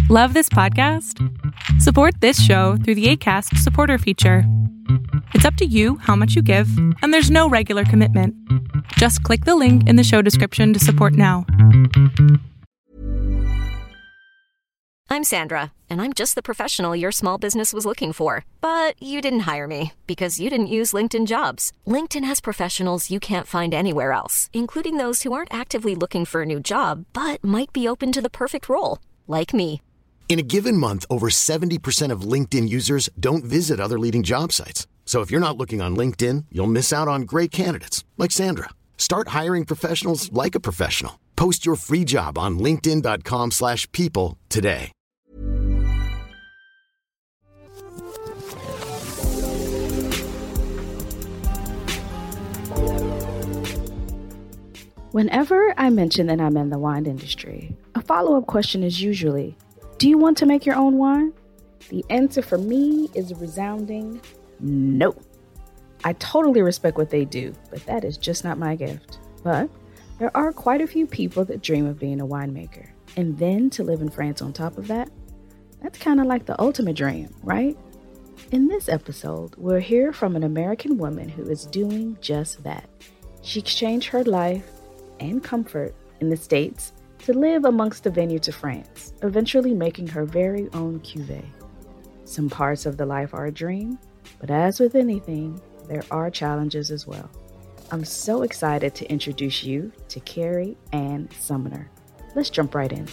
Love this podcast? Support this show through the Acast supporter feature. It's up to you how much you give, and there's no regular commitment. Just click the link in the show description to support now. I'm Sandra, and I'm just the professional your small business was looking for. But you didn't hire me because you didn't use LinkedIn Jobs. LinkedIn has professionals you can't find anywhere else, including those who aren't actively looking for a new job, but might be open to the perfect role, like me. In a given month, over 70% of LinkedIn users don't visit other leading job sites. So if you're not looking on LinkedIn, you'll miss out on great candidates like Sandra. Start hiring professionals like a professional. Post your free job on linkedin.com/people today. Whenever I mention that I'm in the wine industry, a follow-up question is usually, do you want to make your own wine? The answer for me is a resounding no. I totally respect what they do, but that is just not my gift. But there are quite a few people that dream of being a winemaker. And then to live in France on top of that, that's kind of like the ultimate dream, right? In this episode, we'll hear from an American woman who is doing just that. She exchanged her life and comfort in the States to live amongst the vineyards of France, eventually making her very own cuvée. Some parts of the life are a dream, but as with anything, there are challenges as well. I'm so excited to introduce you to Carrie Ann Sumner. Let's jump right in.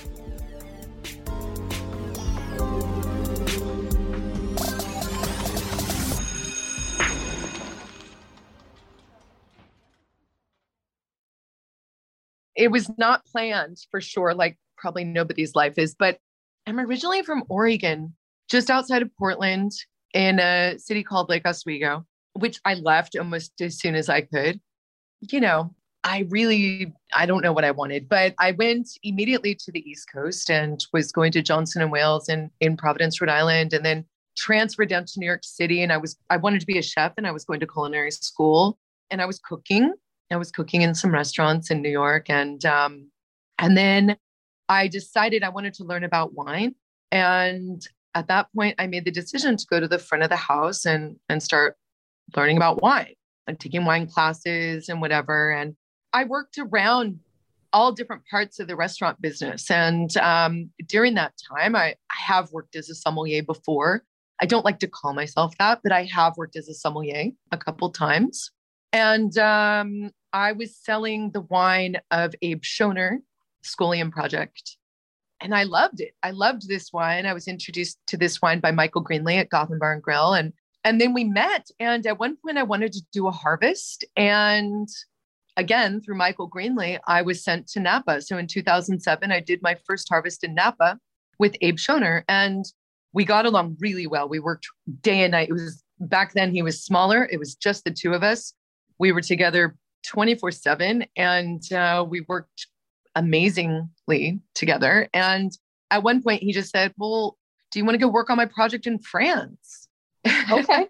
It was not planned for sure, like probably nobody's life is, but I'm originally from Oregon, just outside of Portland in a city called Lake Oswego, which I left almost as soon as I could. You know, I don't know what I wanted, but I went immediately to the East Coast and was going to Johnson & Wales in Providence, Rhode Island, and then transferred down to New York City. And I wanted to be a chef, and I was going to culinary school, and I was cooking. I was cooking in some restaurants in New York. And then I decided I wanted to learn about wine. And at that point, I made the decision to go to the front of the house and start learning about wine and taking wine classes and whatever. And I worked around all different parts of the restaurant business. And during that time, I have worked as a sommelier before. I don't like to call myself that, but I have worked as a sommelier a couple times. And I was selling the wine of Abe Schoner, Scholium Project. And I loved it. I loved this wine. I was introduced to this wine by Michael Greenlee at Gotham Bar and Grill. And then we met. And at one point I wanted to do a harvest. And again, through Michael Greenlee, I was sent to Napa. So in 2007, I did my first harvest in Napa with Abe Schoner. And we got along really well. We worked day and night. It was back then he was smaller. It was just the two of us. We were together 24/7 and we worked amazingly together. And at one point he just said, well, do you want to go work on my project in France? Okay.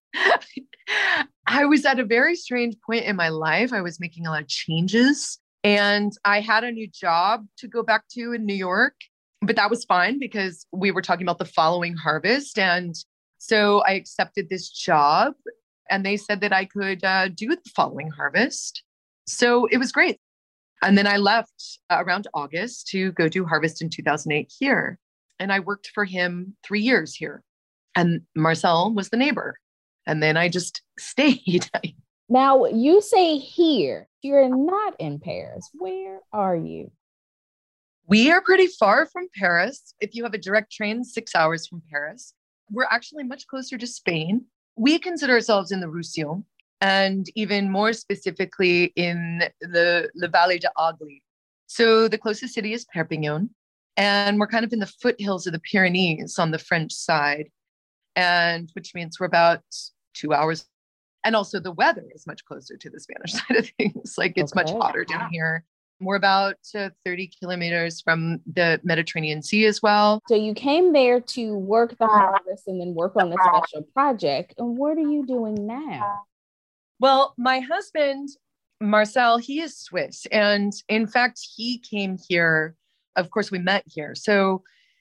I was at a very strange point in my life. I was making a lot of changes and I had a new job to go back to in New York, but that was fine because we were talking about the following harvest. And so I accepted this job. And they said that I could do the following harvest. So it was great. And then I left around August to go do harvest in 2008 here. And I worked for him 3 years here. And Marcel was the neighbor. And then I just stayed. Now, you say here, you're not in Paris. Where are you? We are pretty far from Paris. If you have a direct train, 6 hours from Paris. We're actually much closer to Spain. We consider ourselves in the Roussillon, and even more specifically in the Valley d'Agly. So the closest city is Perpignan, and we're kind of in the foothills of the Pyrenees on the French side, and which means we're about 2 hours. And also the weather is much closer to the Spanish side of things. Like it's much hotter down here. We're about 30 kilometers from the Mediterranean Sea as well. So you came there to work the harvest and then work on the special project. And what are you doing now? Well, my husband, Marcel, he is Swiss. And in fact, he came here. Of course, we met here. So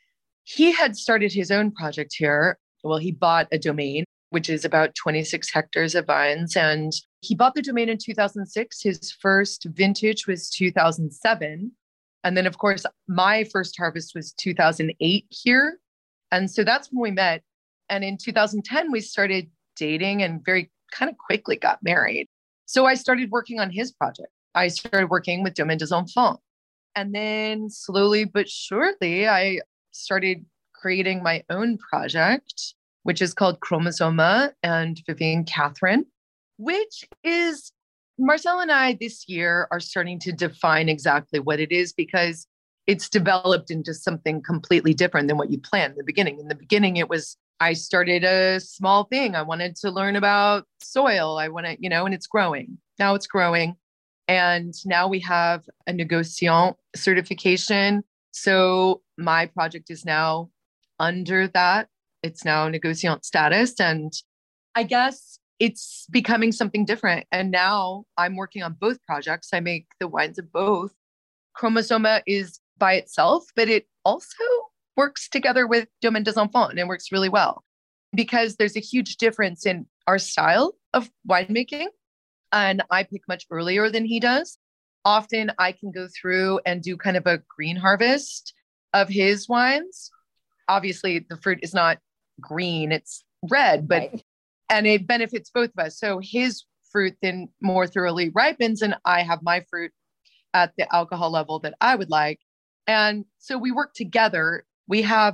he had started his own project here. Well, he bought a domain, which is about 26 hectares of vines. And he bought the domain in 2006. His first vintage was 2007. And then, of course, my first harvest was 2008 here. And so that's when we met. And in 2010, we started dating and very kind of quickly got married. So I started working on his project. I started working with Domaine des Enfants. And then slowly but surely, I started creating my own project, which is called Chromosoma and Vivienne Catherine, which is Marcel and I this year are starting to define exactly what it is because it's developed into something completely different than what you planned in the beginning. In the beginning, it was, I started a small thing. I wanted to learn about soil. I want to, and it's growing. Now it's growing. And now we have a négociant certification. So my project is now under that. It's now négociant status. And I guess it's becoming something different. And now I'm working on both projects. I make the wines of both. Chromosoma is by itself, but it also works together with Domaine des Enfants and it works really well because there's a huge difference in our style of winemaking. And I pick much earlier than he does. Often I can go through and do kind of a green harvest of his wines. Obviously, the fruit is not green, it's red, but and it benefits both of us. So his fruit then more thoroughly ripens and I have my fruit at the alcohol level that I would like. And so we work together. We have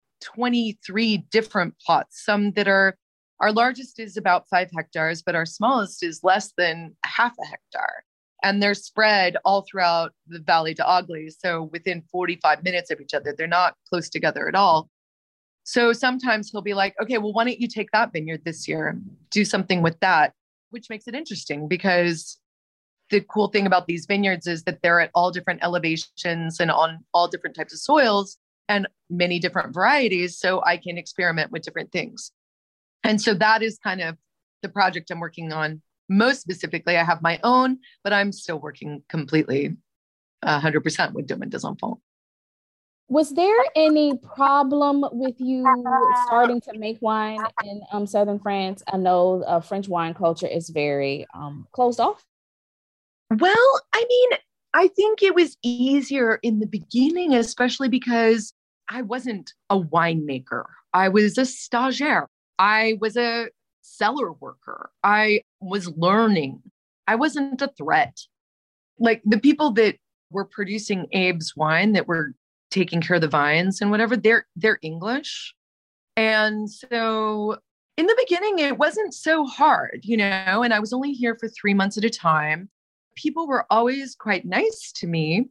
23 different plots, some that are, our largest is about 5 hectares, but our smallest is less than half a hectare. And they're spread all throughout the Vallée d'Agly. So within 45 minutes of each other, they're not close together at all. So sometimes he'll be like, okay, well, why don't you take that vineyard this year? Do something with that, which makes it interesting because the cool thing about these vineyards is that they're at all different elevations and on all different types of soils and many different varieties. So I can experiment with different things. And so that is kind of the project I'm working on. Most specifically, I have my own, but I'm still working completely 100% with Domaine des Enfants. Was there any problem with you starting to make wine in southern France? I know French wine culture is very closed off. Well, I mean, I think it was easier in the beginning, especially because I wasn't a winemaker. I was a stagiaire. I was a cellar worker. I was learning. I wasn't a threat. Like the people that were producing Abe's wine, that were taking care of the vines and whatever, they're English. And so in the beginning, it wasn't so hard, and I was only here for 3 months at a time. People were always quite nice to me.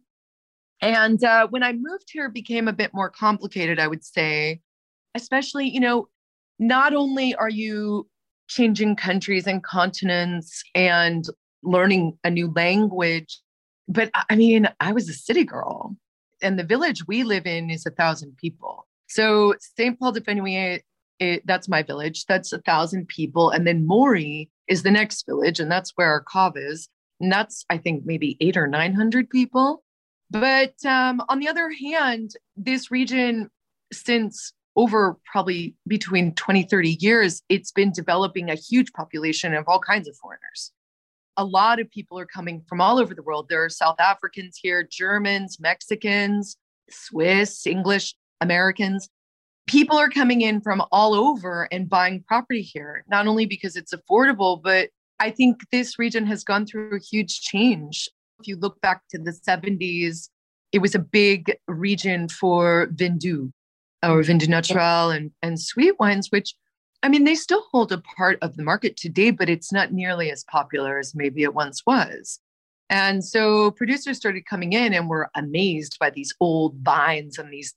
And when I moved here, it became a bit more complicated, I would say, especially, not only are you changing countries and continents and learning a new language, but I mean, I was a city girl and the village we live in is 1,000 people. So Saint Paul de Fenouillet, that's my village. That's 1,000 people. And then Maury is the next village. And that's where our cave is. And that's, I think, maybe 800 or 900 people. But on the other hand, this region, since over probably between 20, 30 years, it's been developing a huge population of all kinds of foreigners. A lot of people are coming from all over the world. There are South Africans here, Germans, Mexicans, Swiss, English, Americans. People are coming in from all over and buying property here, not only because it's affordable, but I think this region has gone through a huge change. If you look back to the 70s, it was a big region for vin doux or vin doux naturel and sweet wines, which, I mean, they still hold a part of the market today, but it's not nearly as popular as maybe it once was. And so producers started coming in and were amazed by these old vines and these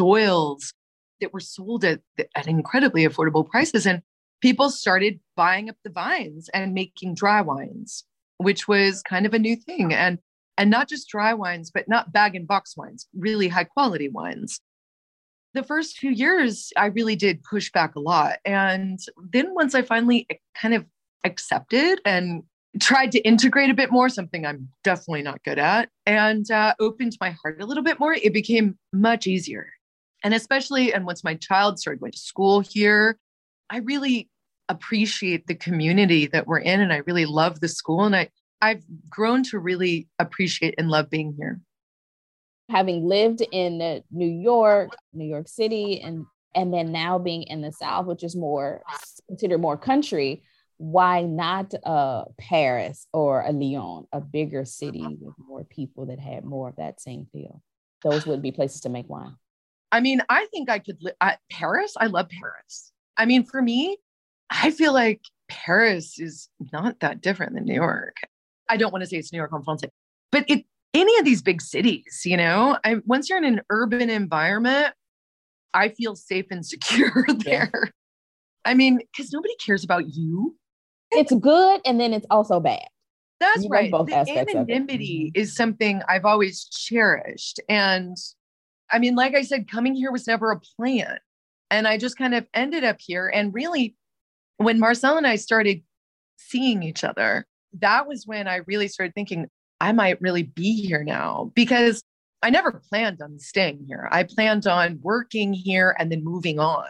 soils that were sold at incredibly affordable prices. And people started buying up the vines and making dry wines, which was kind of a new thing. And not just dry wines, but not bag and box wines, really high quality wines. The first few years, I really did push back a lot. And then once I finally kind of accepted and tried to integrate a bit more, something I'm definitely not good at, and opened my heart a little bit more, it became much easier. And especially, and once my child started going to school here, I really appreciate the community that we're in. And I really love the school. And I've grown to really appreciate and love being here. Having lived in New York City, and then now being in the South, which is more considered more country, why not Paris or a Lyon, a bigger city with more people that had more of that same feel? Those would be places to make wine. I mean, I think I could live at Paris. I love Paris. I mean, for me, I feel like Paris is not that different than New York. I don't want to say it's New York en français, but any of these big cities, once you're in an urban environment, I feel safe and secure there. Yeah. I mean, because nobody cares about you. It's good, and then it's also bad. That's right. The anonymity is something I've always cherished. And I mean, like I said, coming here was never a plan. And I just kind of ended up here. And really, when Marcel and I started seeing each other, that was when I really started thinking, I might really be here now, because I never planned on staying here. I planned on working here and then moving on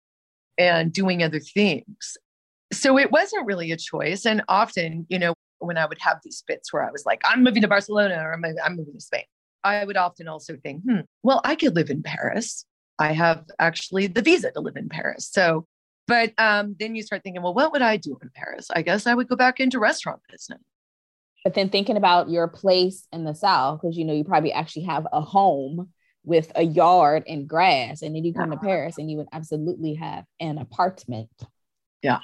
and doing other things. So it wasn't really a choice. And often, when I would have these bits where I was like, I'm moving to Barcelona or I'm moving to Spain, I would often also think, well, I could live in Paris. I have actually the visa to live in Paris. So, but then you start thinking, well, what would I do in Paris? I guess I would go back into restaurant business. But then thinking about your place in the South, because, you probably actually have a home with a yard and grass, and then you come to Paris and you would absolutely have an apartment. Yeah.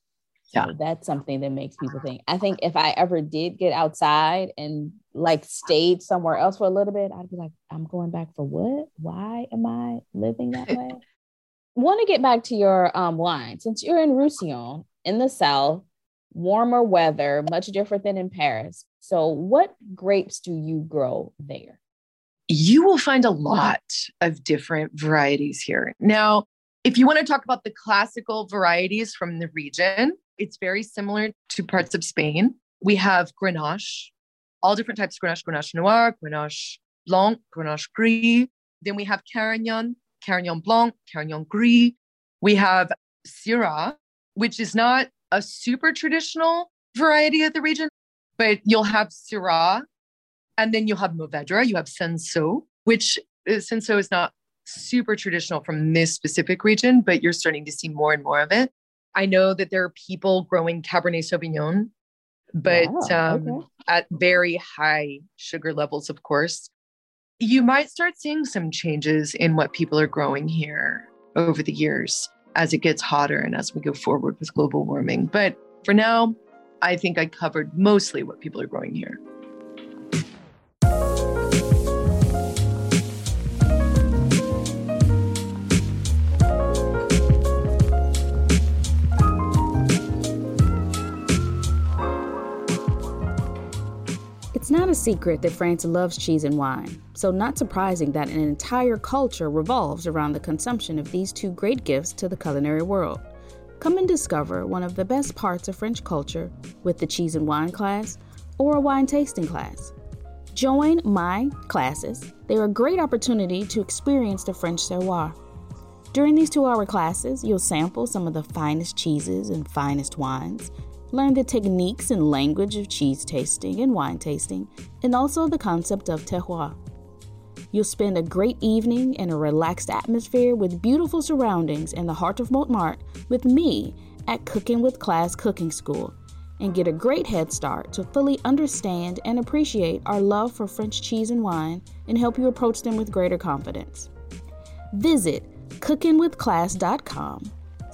So that's something that makes people think. I think if I ever did get outside and stayed somewhere else for a little bit, I'd be like, I'm going back for what? Why am I living that way? Want to get back to your wine. Since you're in Roussillon in the South, warmer weather, much different than in Paris. So what grapes do you grow there? You will find a lot of different varieties here. Now, if you want to talk about the classical varieties from the region, it's very similar to parts of Spain. We have Grenache, all different types of Grenache, Grenache Noir, Grenache Blanc, Grenache Gris. Then we have Carignan, Carignan Blanc, Carignan Gris. We have Syrah, which is not a super traditional variety of the region, but you'll have Syrah, and then you'll have Mourvèdre, you have Cinsault, which Cinsault is not super traditional from this specific region, but you're starting to see more and more of it. I know that there are people growing Cabernet Sauvignon, but at very high sugar levels, of course. You might start seeing some changes in what people are growing here over the years as it gets hotter and as we go forward with global warming. But for now, I think I covered mostly what people are growing here. It's not a secret that France loves cheese and wine, so not surprising that an entire culture revolves around the consumption of these two great gifts to the culinary world. Come and discover one of the best parts of French culture with the cheese and wine class or a wine tasting class. Join my classes. They're a great opportunity to experience the French terroir. During these 2-hour classes, you'll sample some of the finest cheeses and finest wines, learn the techniques and language of cheese tasting and wine tasting, and also the concept of terroir. You'll spend a great evening in a relaxed atmosphere with beautiful surroundings in the heart of Montmartre with me at Cooking with Class Cooking School, and get a great head start to fully understand and appreciate our love for French cheese and wine and help you approach them with greater confidence. Visit cookingwithclass.com,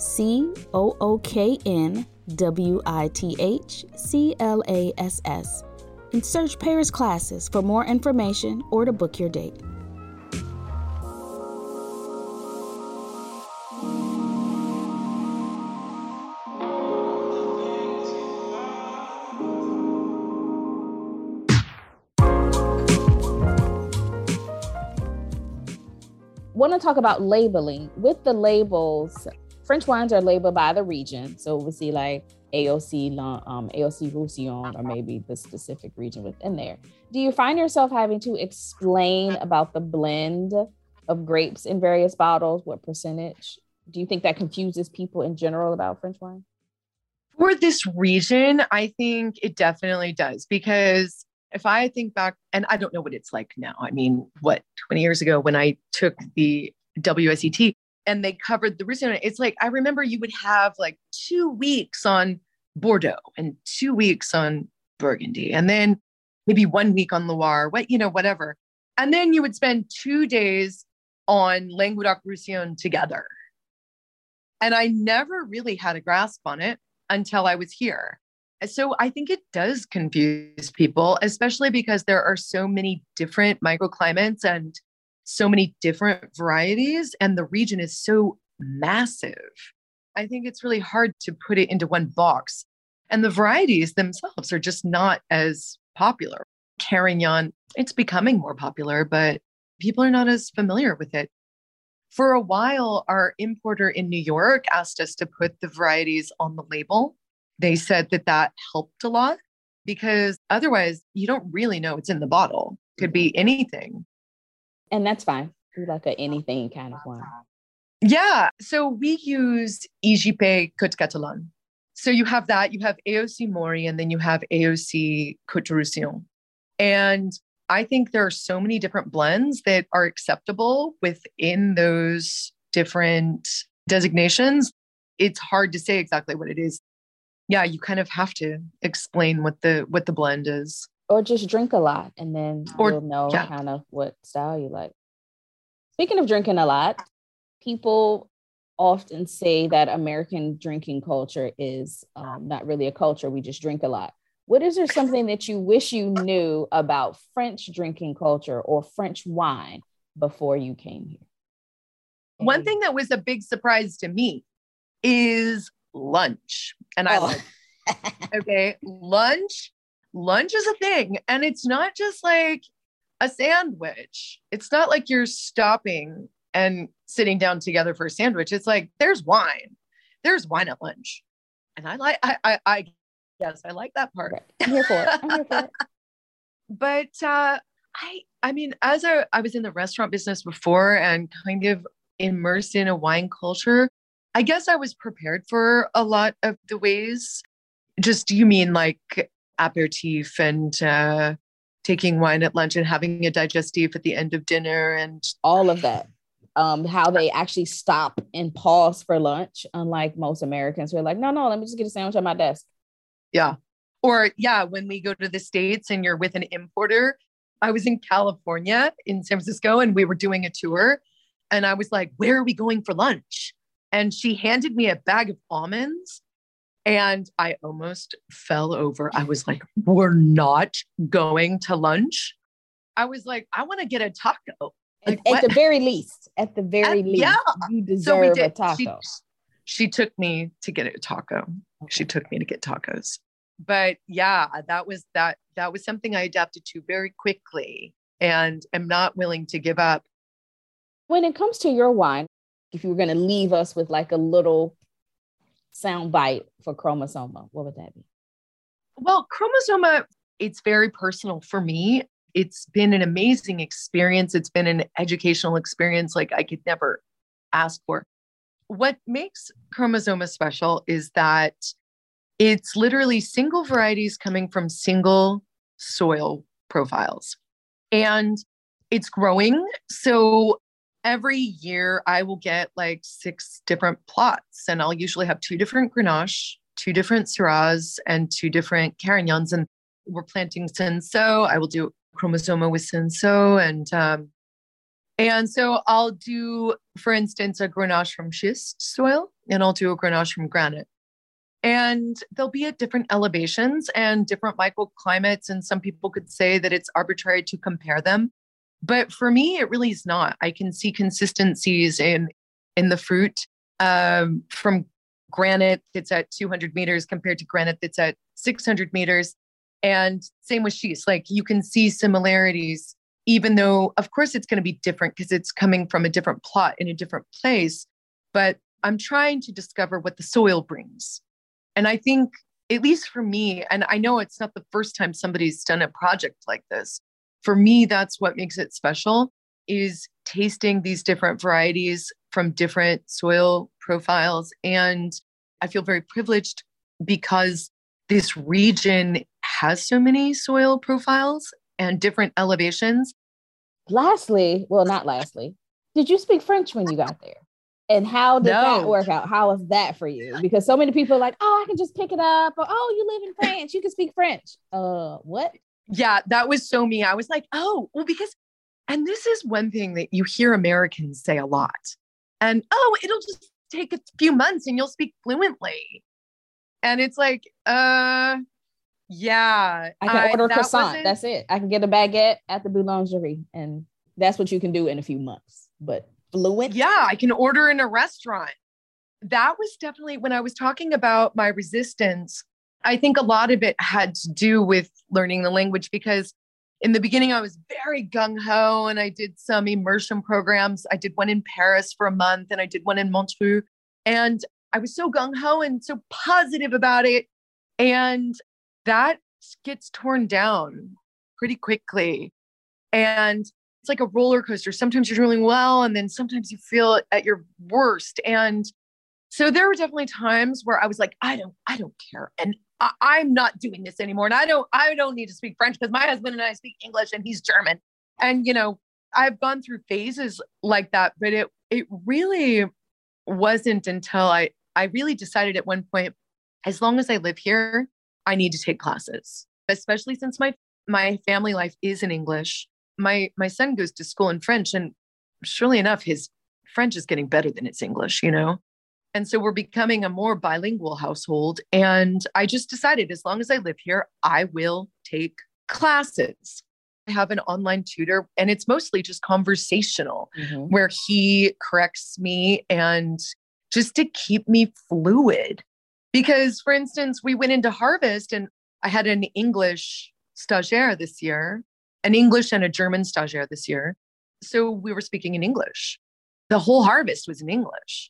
COOKNWITHCLASS, and search Paris Classes for more information or to book your date. Want to talk about labeling. With the labels, French wines are labeled by the region. So we'll see like AOC Roussillon, or maybe the specific region within there. Do you find yourself having to explain about the blend of grapes in various bottles? What percentage? Do you think that confuses people in general about French wine? For this region, I think it definitely does, because if I think back, and I don't know what it's like now. I mean, 20 years ago when I took the WSET and they covered the Roussillon, it's like, I remember you would have like 2 weeks on Bordeaux and 2 weeks on Burgundy, and then maybe 1 week on Loire, whatever. And then you would spend 2 days on Languedoc-Roussillon together. And I never really had a grasp on it until I was here. So I think it does confuse people, especially because there are so many different microclimates and so many different varieties, and the region is so massive. I think it's really hard to put it into one box. And the varieties themselves are just not as popular. Carignan, it's becoming more popular, but people are not as familiar with it. For a while, our importer in New York asked us to put the varieties on the label. They said that helped a lot, because otherwise you don't really know what's in the bottle. It could be anything. And that's fine. We like a anything kind of wine. Yeah. So we use IGP Côte Catalane. So you have that, you have AOC Maury, and then you have AOC Côte Roussillon. And I think there are so many different blends that are acceptable within those different designations. It's hard to say exactly what it is. Yeah, you kind of have to explain what the blend is. Or just drink a lot, and then you'll know kind of what style you like. Speaking of drinking a lot, people often say that American drinking culture is not really a culture. We just drink a lot. What is there something that you wish you knew about French drinking culture or French wine before you came here? One thing that was a big surprise to me is lunch. And I love okay, lunch is a thing. And it's not just like a sandwich. It's not like you're stopping and sitting down together for a sandwich. It's like, there's wine. There's wine at lunch. And I guess I like that part. Right. I'm here for it. But I mean, as I was in the restaurant business before and kind of immersed in a wine culture, I guess I was prepared for a lot of the ways. Just, you mean like aperitif and taking wine at lunch and having a digestif at the end of dinner and all of that. How they actually stop and pause for lunch, unlike most Americans who are like, no, let me just get a sandwich at my desk. Yeah. Or when we go to the States and you're with an importer. I was in California in San Francisco and we were doing a tour and I was like, where are we going for lunch? And she handed me a bag of almonds and I almost fell over. I was like, we're not going to lunch. I was like, I want to get a taco. Like, at the very least, yeah. You deserve a taco. She took me to get a taco. Okay. She took me to get tacos. But yeah, that was something I adapted to very quickly and am not willing to give up. When it comes to your wine, if you were going to leave us with like a little sound bite for Chromosoma, what would that be? Well, Chromosoma, it's very personal for me. It's been an amazing experience. It's been an educational experience like I could never ask for. What makes Chromosoma special is that it's literally single varieties coming from single soil profiles. And it's growing. So every year I will get like 6 different plots and I'll usually have 2 different Grenache, 2 different Syrahs, and 2 different Carignans. And we're planting Cinsault. I will do Chromosoma with Cinsault. And so I'll do, for instance, a Grenache from schist soil, and I'll do a Grenache from granite. And they'll be at different elevations and different microclimates. And some people could say that it's arbitrary to compare them. But for me, it really is not. I can see consistencies in the fruit from granite that's at 200 meters compared to granite that's at 600 meters. And same with schist, like you can see similarities, even though, of course, it's going to be different because it's coming from a different plot in a different place. But I'm trying to discover what the soil brings. And I think, at least for me, and I know it's not the first time somebody's done a project like this, for me, that's what makes it special. is tasting these different varieties from different soil profiles. And I feel very privileged because this region has so many soil profiles and different elevations. Lastly, well, not lastly, did you speak French when you got there? And how did that work out? How was that for you? Because so many people are like, oh, I can just pick it up. Or, oh, you live in France, you can speak French. What? Yeah, that was so me. I was like, oh, well, because, and this is one thing that you hear Americans say a lot. And, oh, it'll just take a few months and you'll speak fluently. And it's like, yeah. I can order a croissant. That's it. I can get a baguette at the boulangerie. And that's what you can do in a few months. But fluent? Yeah, I can order in a restaurant. That was definitely when I was talking about my resistance. I think a lot of it had to do with learning the language, because in the beginning I was very gung-ho and I did some immersion programs. I did one in Paris for a month and I did one in Montreux. And I was so gung-ho and so positive about it. And that gets torn down pretty quickly. And it's like a roller coaster. Sometimes you're doing well, and then sometimes you feel at your worst. And so there were definitely times where I was like, I don't care. And I'm not doing this anymore. And I don't need to speak French because my husband and I speak English and he's German. And, I've gone through phases like that, but it really wasn't until I really decided at one point, as long as I live here, I need to take classes, especially since my family life is in English. My son goes to school in French, and surely enough, his French is getting better than its English, And so we're becoming a more bilingual household. And I just decided, as long as I live here, I will take classes. I have an online tutor, and it's mostly just conversational, where he corrects me and just to keep me fluid. Because, for instance, we went into Harvest and I had an English stagiaire this year, an English and a German stagiaire this year. So we were speaking in English. The whole Harvest was in English.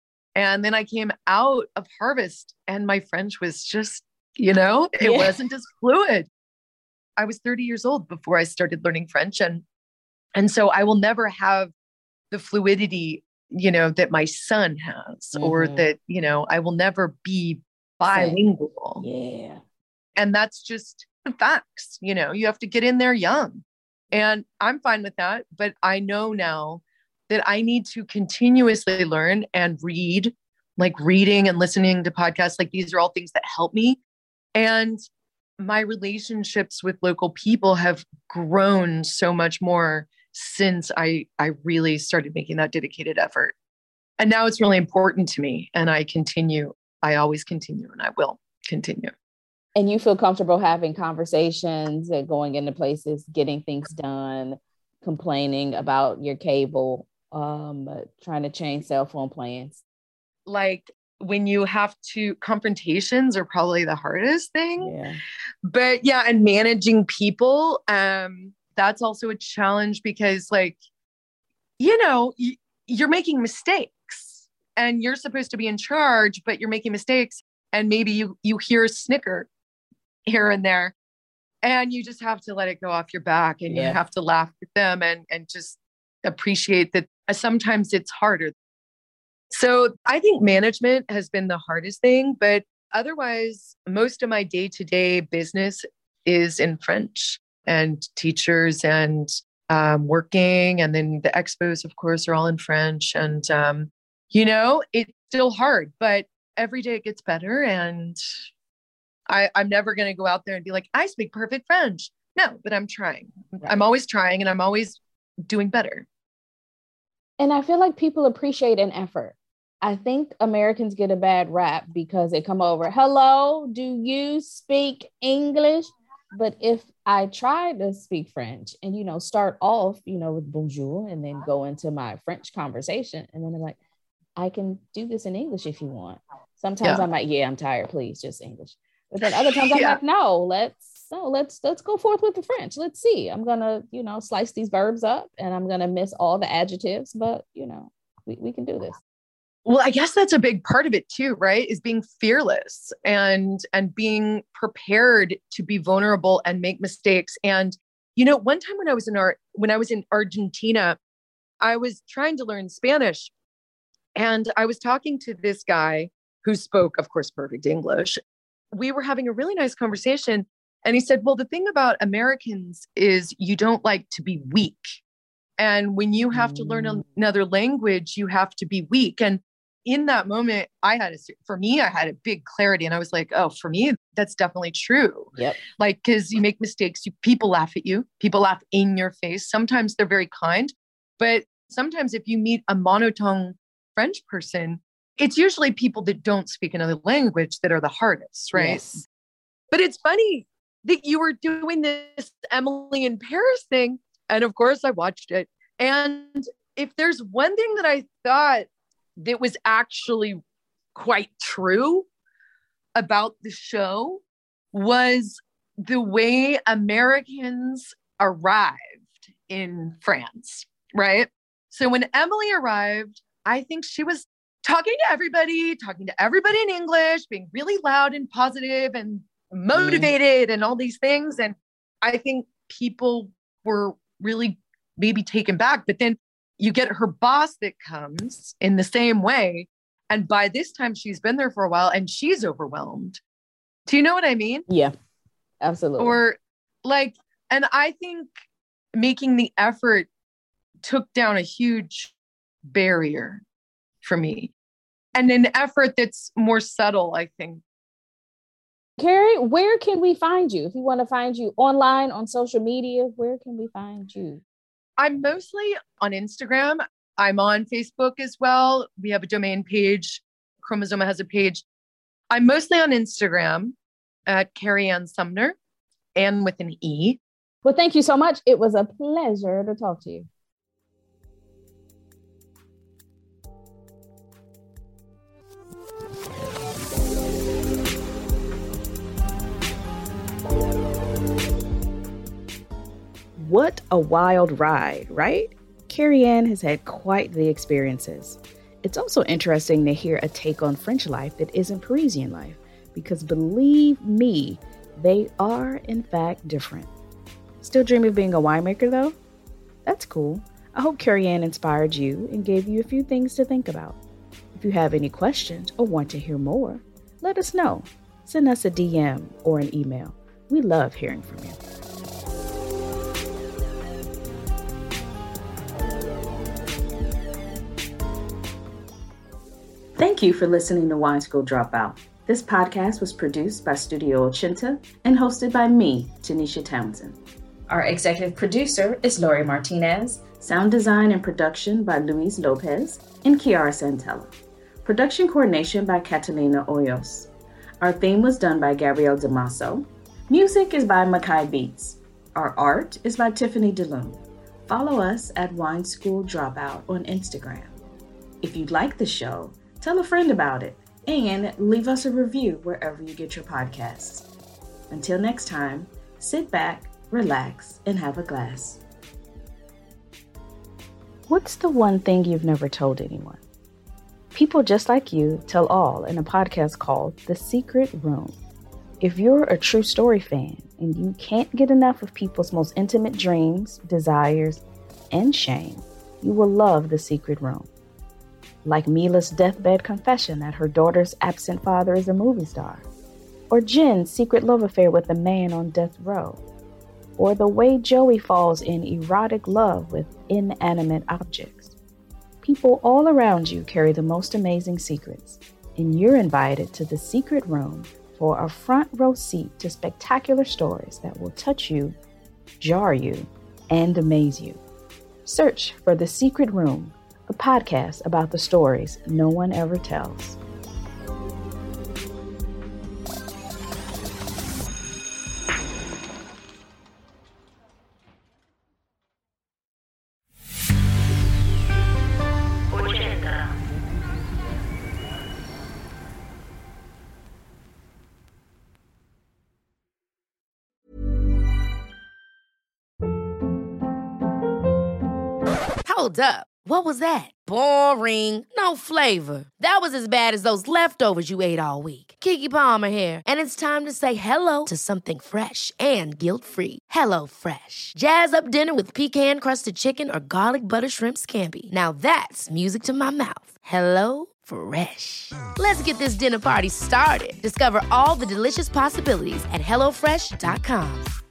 And then I came out of Harvest and my French was just, it wasn't as fluid. I was 30 years old before I started learning French. And so I will never have the fluidity, that my son has, or that, I will never be bilingual. Yeah. And that's just the facts. You have to get in there young. And I'm fine with that. But I know now that I need to continuously learn and read, like reading and listening to podcasts. Like, these are all things that help me. And my relationships with local people have grown so much more since I really started making that dedicated effort. And now it's really important to me. And I always continue, and I will continue. And you feel comfortable having conversations and going into places, getting things done, complaining about your cable, trying to change cell phone plans. Like, when you have to, confrontations are probably the hardest thing. Yeah. But yeah, and managing people, that's also a challenge because, like, you're making mistakes and you're supposed to be in charge, but you're making mistakes. And maybe you hear a snicker here and there, and you just have to let it go off your back, and you have to laugh with them and just appreciate that sometimes it's harder. So I think management has been the hardest thing, but otherwise, most of my day-to-day business is in French, and teachers and working. And then the expos, of course, are all in French. And, it's still hard, but every day it gets better. And I'm never going to go out there and be like, I speak perfect French. No, but I'm trying. Right. I'm always trying, and I'm always doing better. And I feel like people appreciate an effort. I think Americans get a bad rap because they come over, hello, do you speak English? But if I try to speak French and, start off, with bonjour and then go into my French conversation, and then I'm like, I can do this in English if you want. Sometimes I'm like, I'm tired, please, just English. But then other times I'm like, no, let's go forth with the French. Let's see. I'm going to, slice these verbs up, and I'm going to miss all the adjectives, but, we can do this. Well, I guess that's a big part of it too, right? Is being fearless and being prepared to be vulnerable and make mistakes. And One time when I was in Argentina, I was trying to learn Spanish, and I was talking to this guy who spoke, of course, perfect English. We were having a really nice conversation, and he said, well, the thing about Americans is you don't like to be weak. And when you have to learn another language, you have to be weak. And in that moment, I had a big clarity, and I was like, oh, for me, that's definitely true. Yep. Like, cause you make mistakes, people laugh at you, people laugh in your face. Sometimes they're very kind, but sometimes if you meet a monotone French person, it's usually people that don't speak another language that are the hardest, right? Yes. But it's funny that you were doing this Emily in Paris thing. And of course I watched it. And if there's one thing that I thought that was actually quite true about the show, was the way Americans arrived in France, right? So when Emily arrived, I think she was talking to everybody in English, being really loud and positive and motivated and all these things. And I think people were really maybe taken back, but then you get her boss that comes in the same way. And by this time she's been there for a while and she's overwhelmed. Do you know what I mean? Yeah, absolutely. Or like, and I think making the effort took down a huge barrier for me, and an effort that's more subtle, I think. Carrie, where can we find you? If we want to find you online, on social media, where can we find you? I'm mostly on Instagram. I'm on Facebook as well. We have a domain page. Chromosoma has a page. I'm mostly on Instagram at Carrie Ann Sumner, and with an E. Well, thank you so much. It was a pleasure to talk to you. What a wild ride, right? Carrie Ann has had quite the experiences. It's also interesting to hear a take on French life that isn't Parisian life, because believe me, they are in fact different. Still dream of being a winemaker though? That's cool. I hope Carrie Ann inspired you and gave you a few things to think about. If you have any questions or want to hear more, let us know. Send us a DM or an email. We love hearing from you. Thank you for listening to Wine School Dropout. This podcast was produced by Studio Ochinta and hosted by me, Tanisha Townsend. Our executive producer is Lori Martinez. Sound design and production by Luis Lopez and Kiara Santella. Production coordination by Catalina Hoyos. Our theme was done by Gabrielle Damaso. Music is by Makai Beats. Our art is by Tiffany DeLune. Follow us at Wine School Dropout on Instagram. If you like the show, tell a friend about it and leave us a review wherever you get your podcasts. Until next time, sit back, relax, and have a glass. What's the one thing you've never told anyone? People just like you tell all in a podcast called The Secret Room. If you're a true story fan and you can't get enough of people's most intimate dreams, desires, and shame, you will love The Secret Room. Like Mila's deathbed confession that her daughter's absent father is a movie star, or Jen's secret love affair with a man on death row, or the way Joey falls in erotic love with inanimate objects. People all around you carry the most amazing secrets, and you're invited to The Secret Room for a front row seat to spectacular stories that will touch you, jar you, and amaze you. Search for The Secret Room, a podcast about the stories no one ever tells. Hold up. What was that? Boring. No flavor. That was as bad as those leftovers you ate all week. Keke Palmer here. And it's time to say hello to something fresh and guilt-free. Hello Fresh. Jazz up dinner with pecan-crusted chicken or garlic butter shrimp scampi. Now that's music to my mouth. Hello Fresh. Let's get this dinner party started. Discover all the delicious possibilities at HelloFresh.com.